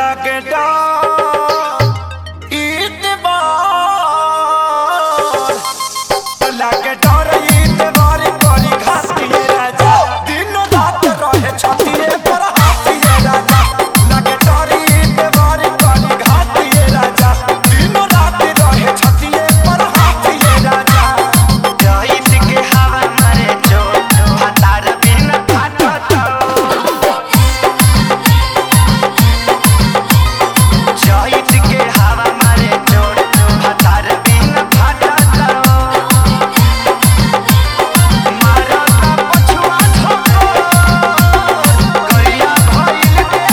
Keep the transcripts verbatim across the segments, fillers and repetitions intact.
लगे डर ईतबार लगे डर ईतबार करी घातिए राजा दिन रात रहे छतिए पर हाथिए राजा लगे डर ईतबार करी घातिए राजा दिन रात रहे छतिए पर हाथिए राजा जहित के हवा मारे चोट हतार बिन फाटत जहित के हवा मारे चोट हतार बिन फाटत मारता पछुआ ठोकर करिया भइल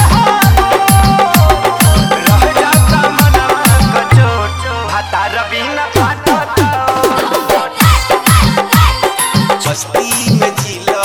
देह रह जाता मनवा कचोट हतार बिन फाटत मस्ती में जिला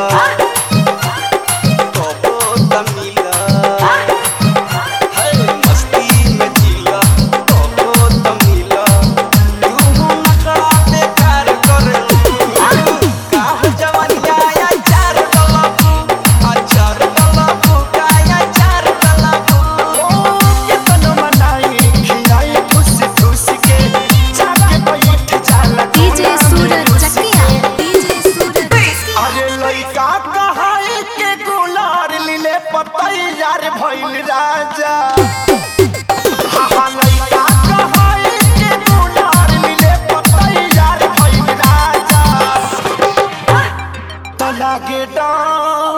तोबो तमिला है मस्ती में जिला तोबो तमिला तू नखरा बेकार करे काह जवनिया या चार डलाबू अचार डलाबू काया चार डलाबू केतनो मनाई खिलाई खुश खुश के जाके बैठ जाला डीजे सूरज चकिया डीजे सूरज चकिया अरे लइका कहाई के गुलार लीले पतई यार भइल राजा हाँ हाँ लइका कहाई के गुलार लीले पतई यार भइल राजा त लागे डां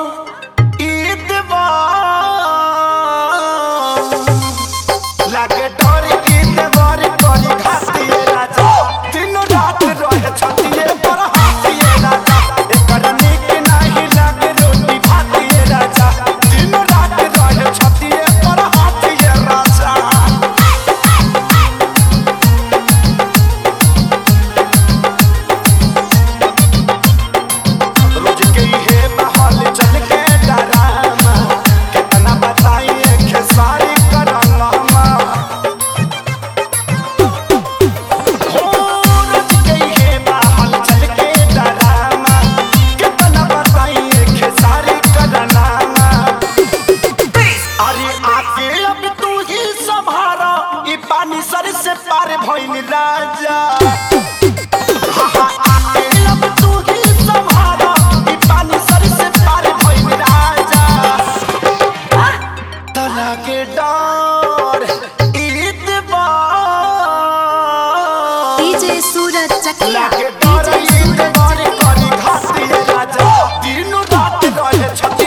ईतबार लागे डर ईतबार करी घातिए राजा दिन रात रहे छतिए पर हाथिए राजा एकर नीक नाही लागे रोटी भातिए राजा दिन रात रहे छतिए पर हाथिए राजा रोज के हे बहाल चल के डरामा कितना बताइए खेसारी करंगमा हो रोज के हे बहाल चल के डरामा कितना बताइए खेसारी करंगमा अरे आके अब तू ही संभारा ई पानी सर से पार भइल राजा हाँ हाँ आके अब तू ही संभारा ई पानी सर से पार भइल राजा तना के डर ईतबार डीजे सूरज चकिया लागे डर डीजे सूरज ईतबार चकिया करी घातिए राजा दिन रात रहे छतिए